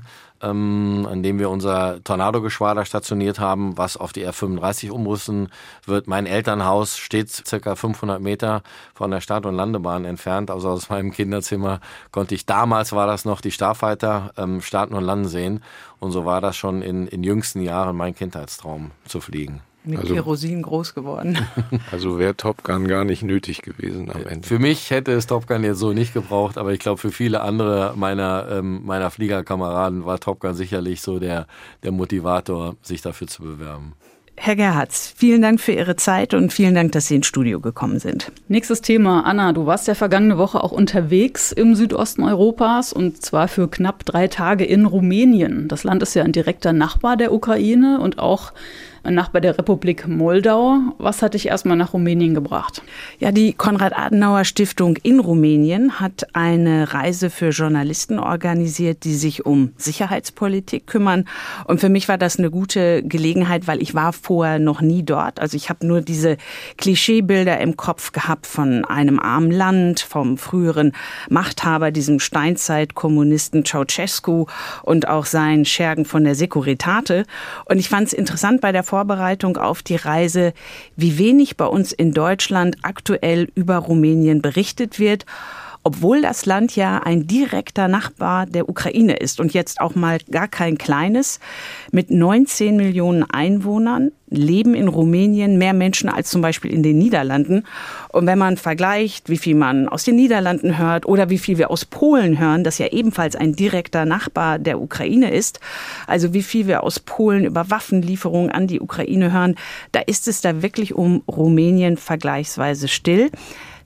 an dem wir unser Tornado-Geschwader stationiert haben, was auf die R-35 umrüsten wird. Mein Elternhaus steht circa 500 Meter von der Start- und Landebahn entfernt. Also aus meinem Kinderzimmer konnte ich, damals war das noch die Starfighter, starten und landen sehen. Und so war das schon in jüngsten Jahren mein Kindheitstraum, zu fliegen. Mit Kerosin groß geworden. Also wäre Top Gun gar nicht nötig gewesen am Ende. Für mich hätte es Top Gun jetzt so nicht gebraucht, aber ich glaube, für viele andere meiner Fliegerkameraden war Top Gun sicherlich so der Motivator, sich dafür zu bewerben. Herr Gerhards, vielen Dank für Ihre Zeit und vielen Dank, dass Sie ins Studio gekommen sind. Nächstes Thema. Anna, du warst ja vergangene Woche auch unterwegs im Südosten Europas und zwar für knapp 3 Tage in Rumänien. Das Land ist ja ein direkter Nachbar der Ukraine und auch ein Nachbar der Republik Moldau. Was hat dich erstmal nach Rumänien gebracht? Ja, die Konrad-Adenauer-Stiftung in Rumänien hat eine Reise für Journalisten organisiert, die sich um Sicherheitspolitik kümmern. Und für mich war das eine gute Gelegenheit, weil ich war vorher noch nie dort. Also ich habe nur diese Klischeebilder im Kopf gehabt von einem armen Land, vom früheren Machthaber, diesem Steinzeit-Kommunisten Ceausescu und auch seinen Schergen von der Securitate. Und ich fand es interessant bei der Vorbereitung auf die Reise, wie wenig bei uns in Deutschland aktuell über Rumänien berichtet wird, obwohl das Land ja ein direkter Nachbar der Ukraine ist und jetzt auch mal gar kein kleines. Mit 19 Millionen Einwohnern leben in Rumänien mehr Menschen als zum Beispiel in den Niederlanden. Und wenn man vergleicht, wie viel man aus den Niederlanden hört oder wie viel wir aus Polen hören, das ja ebenfalls ein direkter Nachbar der Ukraine ist, also wie viel wir aus Polen über Waffenlieferungen an die Ukraine hören, da ist es da wirklich um Rumänien vergleichsweise still.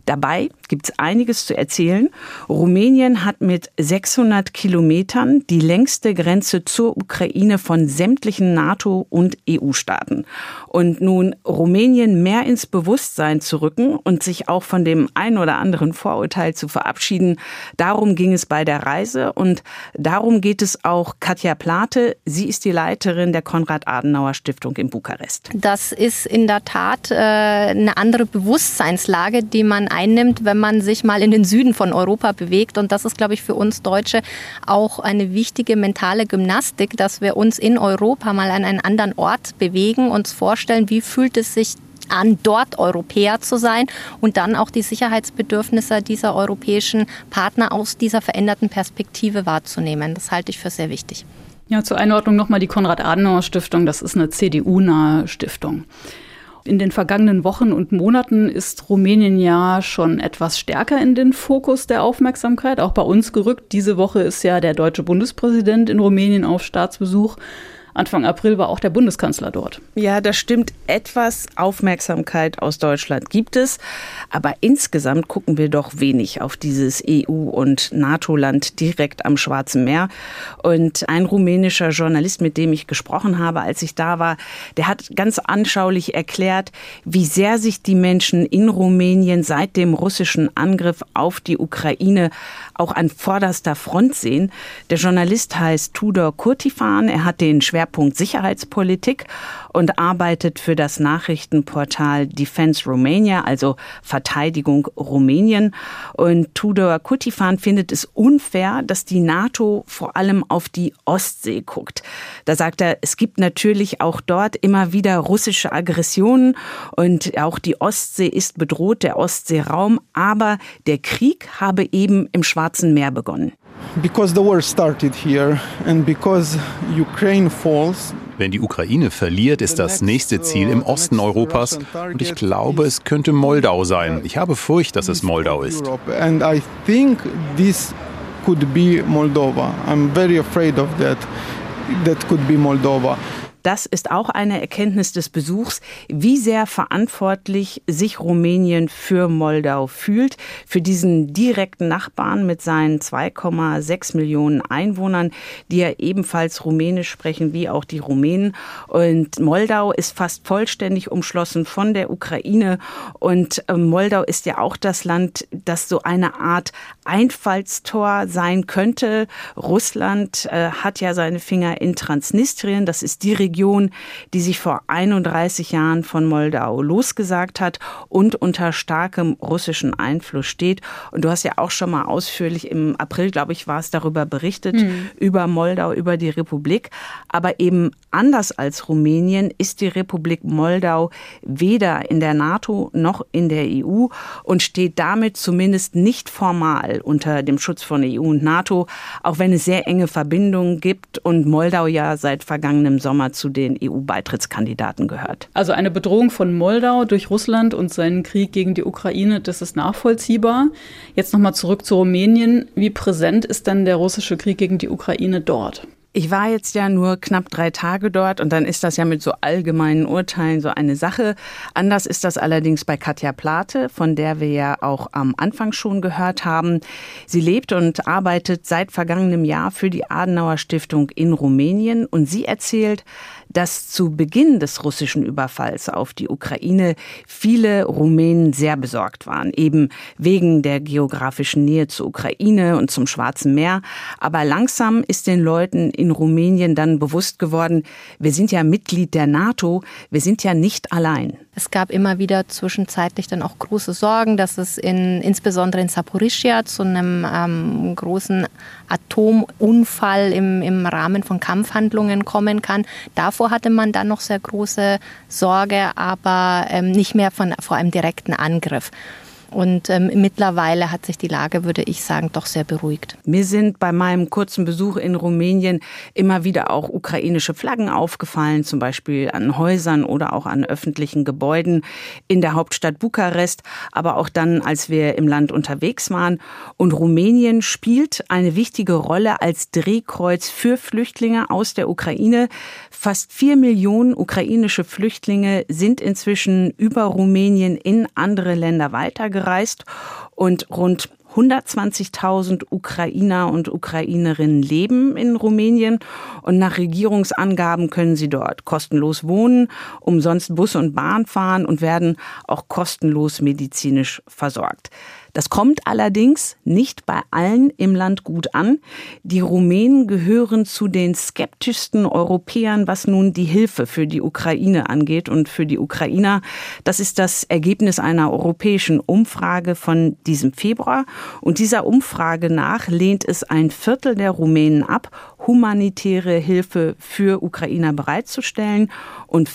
Dabei gibt es einiges zu erzählen. Rumänien hat mit 600 Kilometern die längste Grenze zur Ukraine von sämtlichen NATO- und EU-Staaten. Und nun Rumänien mehr ins Bewusstsein zu rücken und sich auch von dem ein oder anderen Vorurteil zu verabschieden, darum ging es bei der Reise und darum geht es auch Katja Plate. Sie ist die Leiterin der Konrad-Adenauer-Stiftung in Bukarest. Das ist in der Tat eine andere Bewusstseinslage, die man einnimmt, wenn man sich mal in den Süden von Europa bewegt. Und das ist, glaube ich, für uns Deutsche auch eine wichtige mentale Gymnastik, dass wir uns in Europa mal an einen anderen Ort bewegen, uns vorstellen, wie fühlt es sich an, dort Europäer zu sein und dann auch die Sicherheitsbedürfnisse dieser europäischen Partner aus dieser veränderten Perspektive wahrzunehmen. Das halte ich für sehr wichtig. Ja, zur Einordnung nochmal die Konrad-Adenauer-Stiftung. Das ist eine CDU-nahe Stiftung. In den vergangenen Wochen und Monaten ist Rumänien ja schon etwas stärker in den Fokus der Aufmerksamkeit, auch bei uns gerückt. Diese Woche ist ja der deutsche Bundespräsident in Rumänien auf Staatsbesuch. Anfang April war auch der Bundeskanzler dort. Ja, das stimmt. Etwas Aufmerksamkeit aus Deutschland gibt es. Aber insgesamt gucken wir doch wenig auf dieses EU- und NATO-Land direkt am Schwarzen Meer. Und ein rumänischer Journalist, mit dem ich gesprochen habe, als ich da war, der hat ganz anschaulich erklärt, wie sehr sich die Menschen in Rumänien seit dem russischen Angriff auf die Ukraine auch an vorderster Front sehen. Der Journalist heißt Tudor Curtifan. Er hat den Schwerpunkt Sicherheitspolitik und arbeitet für das Nachrichtenportal Defense Romania, also Verteidigung Rumänien. Und Tudor Curtifan findet es unfair, dass die NATO vor allem auf die Ostsee guckt. Da sagt er, es gibt natürlich auch dort immer wieder russische Aggressionen und auch die Ostsee ist bedroht, der Ostseeraum, aber der Krieg habe eben im Schwarzen Meer begonnen. Because the war started here and because Ukraine falls. Wenn die Ukraine verliert, ist das nächste Ziel im Osten Europas und ich glaube, es könnte Moldau sein. Ich habe Furcht, dass es Moldau ist. And I think this could be Moldova. I'm very afraid of that. That could be Moldova. Das ist auch eine Erkenntnis des Besuchs, wie sehr verantwortlich sich Rumänien für Moldau fühlt, für diesen direkten Nachbarn mit seinen 2,6 Millionen Einwohnern, die ja ebenfalls Rumänisch sprechen, wie auch die Rumänen. Und Moldau ist fast vollständig umschlossen von der Ukraine. Und Moldau ist ja auch das Land, das so eine Art Einfallstor sein könnte. Russland hat ja seine Finger in Transnistrien, das ist die Region, die sich vor 31 Jahren von Moldau losgesagt hat und unter starkem russischen Einfluss steht. Und du hast ja auch schon mal ausführlich im April, glaube ich, war es darüber berichtet, über Moldau, über die Republik. Aber eben anders als Rumänien ist die Republik Moldau weder in der NATO noch in der EU und steht damit zumindest nicht formal unter dem Schutz von EU und NATO, auch wenn es sehr enge Verbindungen gibt und Moldau ja seit vergangenem Sommer zu den EU-Beitrittskandidaten gehört. Also eine Bedrohung von Moldau durch Russland und seinen Krieg gegen die Ukraine, das ist nachvollziehbar. Jetzt nochmal zurück zu Rumänien. Wie präsent ist denn der russische Krieg gegen die Ukraine dort? Ich war jetzt ja nur knapp 3 Tage dort und dann ist das ja mit so allgemeinen Urteilen so eine Sache. Anders ist das allerdings bei Katja Plate, von der wir ja auch am Anfang schon gehört haben. Sie lebt und arbeitet seit vergangenem Jahr für die Adenauer Stiftung in Rumänien und sie erzählt, dass zu Beginn des russischen Überfalls auf die Ukraine viele Rumänen sehr besorgt waren, eben wegen der geografischen Nähe zur Ukraine und zum Schwarzen Meer. Aber langsam ist den Leuten in Rumänien dann bewusst geworden, wir sind ja Mitglied der NATO, wir sind ja nicht allein. Es gab immer wieder zwischenzeitlich dann auch große Sorgen, dass es insbesondere in Saporischschja zu einem großen Atomunfall im Rahmen von Kampfhandlungen kommen kann. Davor hatte man dann noch sehr große Sorge, aber nicht mehr vor einem direkten Angriff. Und mittlerweile hat sich die Lage, würde ich sagen, doch sehr beruhigt. Mir sind bei meinem kurzen Besuch in Rumänien immer wieder auch ukrainische Flaggen aufgefallen, zum Beispiel an Häusern oder auch an öffentlichen Gebäuden in der Hauptstadt Bukarest, aber auch dann, als wir im Land unterwegs waren. Und Rumänien spielt eine wichtige Rolle als Drehkreuz für Flüchtlinge aus der Ukraine. Fast 4 Millionen ukrainische Flüchtlinge sind inzwischen über Rumänien in andere Länder weitergereist. angereist und rund 120.000 Ukrainer und Ukrainerinnen leben in Rumänien und nach Regierungsangaben können sie dort kostenlos wohnen, umsonst Bus und Bahn fahren und werden auch kostenlos medizinisch versorgt. Das kommt allerdings nicht bei allen im Land gut an. Die Rumänen gehören zu den skeptischsten Europäern, was nun die Hilfe für die Ukraine angeht und für die Ukrainer. Das ist das Ergebnis einer europäischen Umfrage von diesem Februar. Und dieser Umfrage nach lehnt es ein Viertel der Rumänen ab, humanitäre Hilfe für Ukrainer bereitzustellen. Und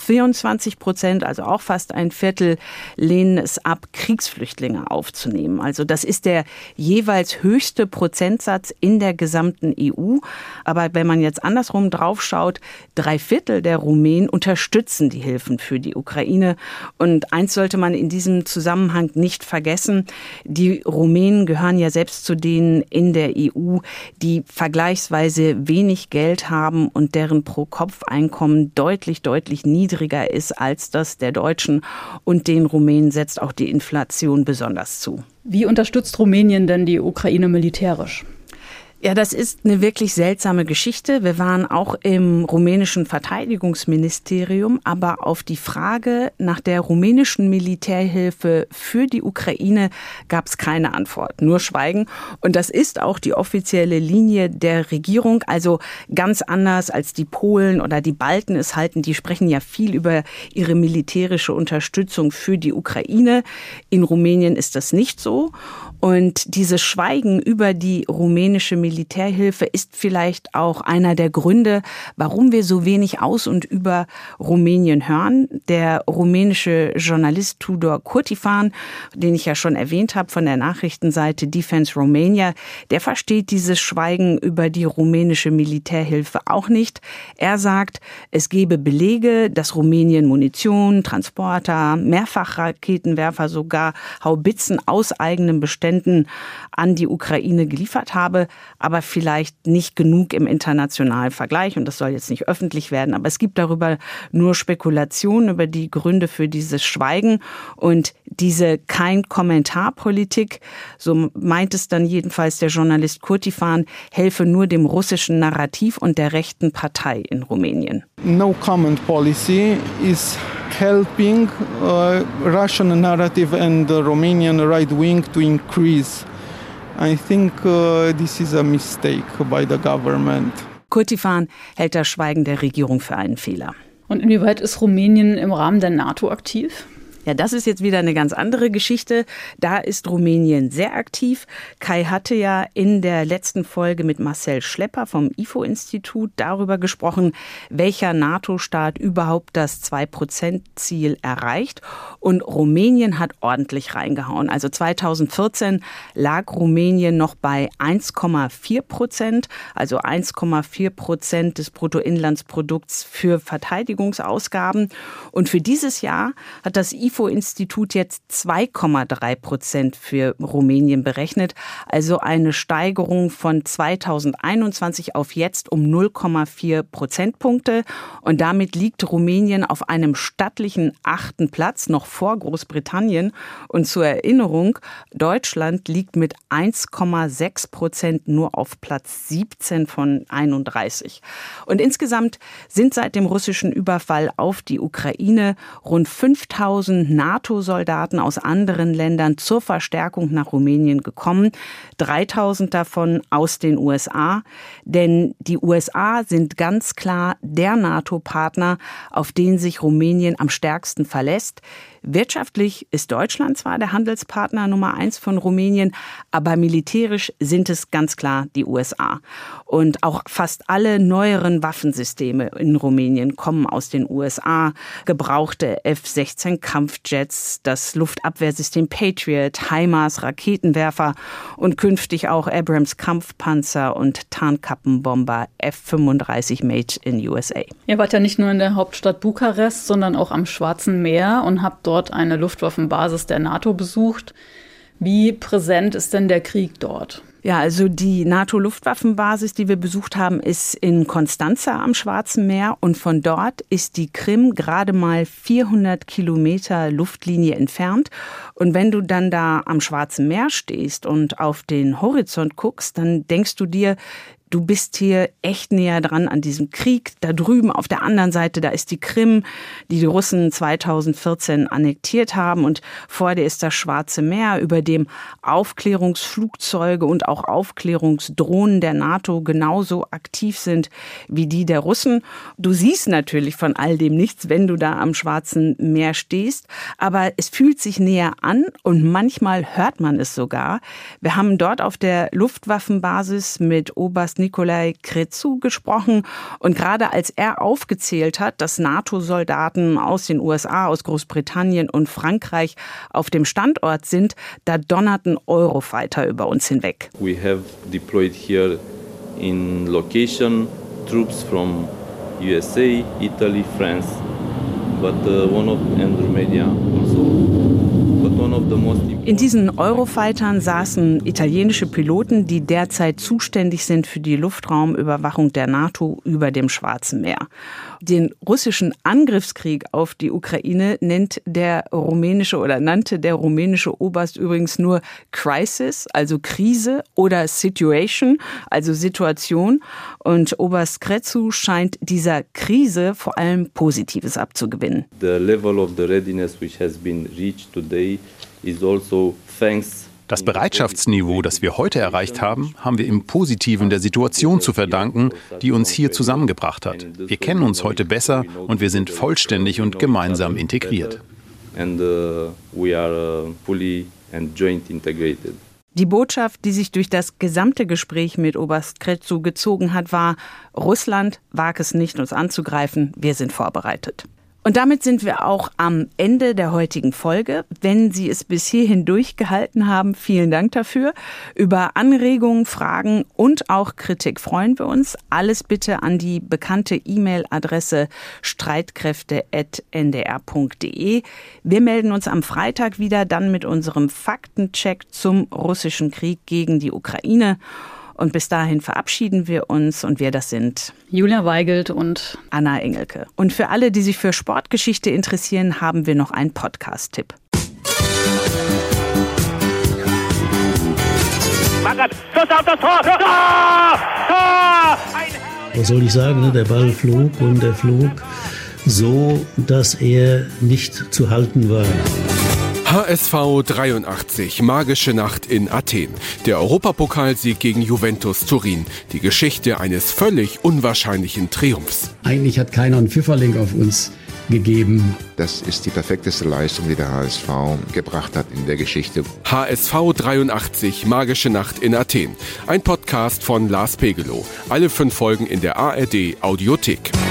24%, also auch fast ein Viertel, lehnen es ab, Kriegsflüchtlinge aufzunehmen. Also das ist der jeweils höchste Prozentsatz in der gesamten EU. Aber wenn man jetzt andersrum drauf schaut, 3/4 der Rumänen unterstützen die Hilfen für die Ukraine. Und eins sollte man in diesem Zusammenhang nicht vergessen. Die Rumänen gehören ja selbst zu denen in der EU, die vergleichsweise wenig Geld haben und deren Pro-Kopf-Einkommen deutlich niedriger ist als das der Deutschen. Und den Rumänen setzt auch die Inflation besonders zu. Wie unterstützt Rumänien denn die Ukraine militärisch? Ja, das ist eine wirklich seltsame Geschichte. Wir waren auch im rumänischen Verteidigungsministerium, aber auf die Frage nach der rumänischen Militärhilfe für die Ukraine gab es keine Antwort, nur Schweigen. Und das ist auch die offizielle Linie der Regierung, also ganz anders als die Polen oder die Balten es halten. Die sprechen ja viel über ihre militärische Unterstützung für die Ukraine. In Rumänien ist das nicht so. Und dieses Schweigen über die rumänische Militärhilfe ist vielleicht auch einer der Gründe, warum wir so wenig aus und über Rumänien hören. Der rumänische Journalist Tudor Curtifan, den ich ja schon erwähnt habe von der Nachrichtenseite Defense Romania, der versteht dieses Schweigen über die rumänische Militärhilfe auch nicht. Er sagt, es gebe Belege, dass Rumänien Munition, Transporter, Mehrfachraketenwerfer, sogar Haubitzen aus eigenem Bestand an die Ukraine geliefert habe, aber vielleicht nicht genug im internationalen Vergleich. Und das soll jetzt nicht öffentlich werden, aber es gibt darüber nur Spekulationen über die Gründe für dieses Schweigen und diese Kein-Kommentar-Politik, so meint es dann jedenfalls der Journalist Curtifan, helfe nur dem russischen Narrativ und der rechten Partei in Rumänien. No comment policy is helping Russian narrative and the Romanian right wing to increase. I think this is a mistake by the government. Curtifan hält das Schweigen der Regierung für einen Fehler. Und inwieweit ist Rumänien im Rahmen der NATO aktiv? Ja, das ist jetzt wieder eine ganz andere Geschichte. Da ist Rumänien sehr aktiv. Kai hatte ja in der letzten Folge mit Marcel Schlepper vom IFO-Institut darüber gesprochen, welcher NATO-Staat überhaupt das 2%-Ziel erreicht. Und Rumänien hat ordentlich reingehauen. Also 2014 lag Rumänien noch bei 1,4%, also 1,4% des Bruttoinlandsprodukts für Verteidigungsausgaben. Und für dieses Jahr hat das IFO-Institut jetzt 2,3% für Rumänien berechnet, also eine Steigerung von 2021 auf jetzt um 0,4 Prozentpunkte. Und damit liegt Rumänien auf einem stattlichen 8. Platz, noch vor Großbritannien. Und zur Erinnerung, Deutschland liegt mit 1,6% nur auf Platz 17 von 31. Und insgesamt sind seit dem russischen Überfall auf die Ukraine rund 5.000 NATO-Soldaten aus anderen Ländern zur Verstärkung nach Rumänien gekommen. 3.000 davon aus den USA. Denn die USA sind ganz klar der NATO-Partner, auf den sich Rumänien am stärksten verlässt. Wirtschaftlich ist Deutschland zwar der Handelspartner Nummer 1 von Rumänien, aber militärisch sind es ganz klar die USA. Und auch fast alle neueren Waffensysteme in Rumänien kommen aus den USA. Gebrauchte F-16 Kampfjets, das Luftabwehrsystem Patriot, HIMARS, Raketenwerfer und künftig auch Abrams Kampfpanzer und Tarnkappenbomber F-35 made in USA. Ihr wart ja nicht nur in der Hauptstadt Bukarest, sondern auch am Schwarzen Meer und habt dort eine Luftwaffenbasis der NATO besucht. Wie präsent ist denn der Krieg dort? Ja, also die NATO-Luftwaffenbasis, die wir besucht haben, ist in Constanza am Schwarzen Meer und von dort ist die Krim gerade mal 400 Kilometer Luftlinie entfernt. Und wenn du dann da am Schwarzen Meer stehst und auf den Horizont guckst, dann denkst du dir, du bist hier echt näher dran an diesem Krieg. Da drüben auf der anderen Seite, da ist die Krim, die Russen 2014 annektiert haben. Und vor dir ist das Schwarze Meer, über dem Aufklärungsflugzeuge und auch Aufklärungsdrohnen der NATO genauso aktiv sind wie die der Russen. Du siehst natürlich von all dem nichts, wenn du da am Schwarzen Meer stehst. Aber es fühlt sich näher an und manchmal hört man es sogar. Wir haben dort auf der Luftwaffenbasis mit Oberst Nikolai Crețu gesprochen und gerade als er aufgezählt hat, dass NATO-Soldaten aus den USA, aus Großbritannien und Frankreich auf dem Standort sind, da donnerten Eurofighter über uns hinweg. We have deployed here in location troops from USA, Italy, France, but and Romania also. In diesen Eurofightern saßen italienische Piloten, die derzeit zuständig sind für die Luftraumüberwachung der NATO über dem Schwarzen Meer. Den russischen Angriffskrieg auf die Ukraine nannte der rumänische Oberst übrigens nur Crisis, also Krise, oder Situation, also Situation. Und Oberst Crețu scheint dieser Krise vor allem Positives abzugewinnen. The level of the readiness which has been reached today is also thanks. Das Bereitschaftsniveau, das wir heute erreicht haben, haben wir im Positiven der Situation zu verdanken, die uns hier zusammengebracht hat. Wir kennen uns heute besser und wir sind vollständig und gemeinsam integriert. We are fully and joint integrated. Die Botschaft, die sich durch das gesamte Gespräch mit Oberst Crețu gezogen hat, war: Russland wagt es nicht, uns anzugreifen, wir sind vorbereitet. Und damit sind wir auch am Ende der heutigen Folge. Wenn Sie es bis hierhin durchgehalten haben, vielen Dank dafür. Über Anregungen, Fragen und auch Kritik freuen wir uns. Alles bitte an die bekannte E-Mail-Adresse streitkräfte@ndr.de. Wir melden uns am Freitag wieder, dann mit unserem Faktencheck zum russischen Krieg gegen die Ukraine. Und bis dahin verabschieden wir uns und wir, das sind Julia Weigelt und Anna Engelke. Und für alle, die sich für Sportgeschichte interessieren, haben wir noch einen Podcast-Tipp. Schuss auf das Tor! Tor! Tor! Was soll ich sagen? Der Ball flog und er flog so, dass er nicht zu halten war. HSV 83, magische Nacht in Athen. Der Europapokalsieg gegen Juventus Turin. Die Geschichte eines völlig unwahrscheinlichen Triumphs. Eigentlich hat keiner einen Pfifferling auf uns gegeben. Das ist die perfekteste Leistung, die der HSV gebracht hat in der Geschichte. HSV 83, magische Nacht in Athen. Ein Podcast von Lars Pegelow. Alle 5 Folgen in der ARD Audiothek.